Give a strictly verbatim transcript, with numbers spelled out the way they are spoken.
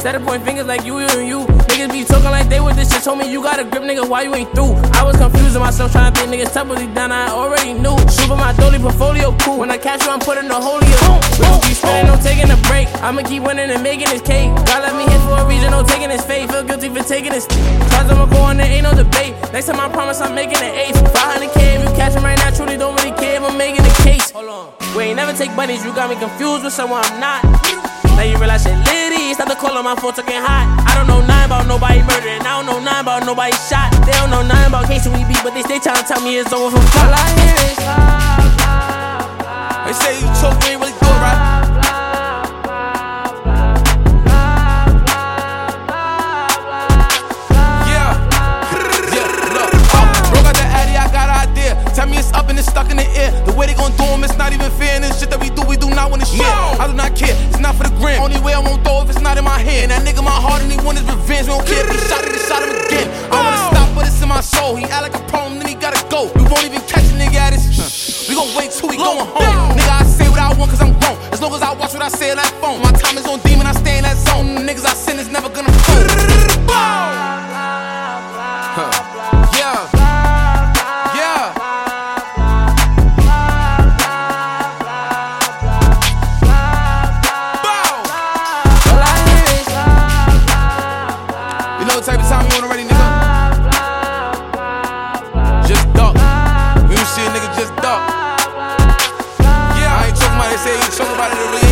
Instead of pointing fingers like you, you, and you. Niggas be talking like they with this shit. Told me you got a grip, nigga, why you ain't through? I was confusing myself, trying to think niggas tough, but deep down I already knew. Super my dolly portfolio cool. When I catch you, I'm putting the holy up. We gon' keep spinning, no taking a break. I'ma keep winning and making this cake. God let me hit for a reason, no taking his fate. Feel guilty for taking this. Cause I'ma go on, there ain't no debate. Next time I promise I'm making an ace. five hundred K if you catch him right now, truly don't really care if I'm making a case. Hold on. We ain't never take bunnies, you got me confused with someone I'm not. Now you realize shit litty, stop the call on my phone talking hot. I don't know nothing about nobody murdering, I don't know nothing about nobody shot. They don't know nothing about case we beat, but they stay trying to tell me it's over from all I hear is blah, blah, blah. They say you choke, you ain't really good, right? Tell me it's up and it's stuck in the air. The way they gon' do them, it's not even fair. And this shit that we do, we do not wanna share. No. I do not care, it's not for the gram. Only way I won't throw if it's not in my hand. And that nigga my heart and he want his revenge. We don't care if he shot it, he shot him again. I wanna stop, but it's in my soul. He act like a problem, then he gotta go. We won't even catch a nigga at his huh. We gon' wait till we going home. Nigga, I say what I want cause I'm grown. As long as I watch what I say on that phone. My time is on demon, I stay in that zone. Niggas I sin is never gonna fall. Huh. Yeah. Type of time you want already, nigga. Just duck. When you see a nigga just duck. Yeah, I ain't talking about it, they say you talking about it, it really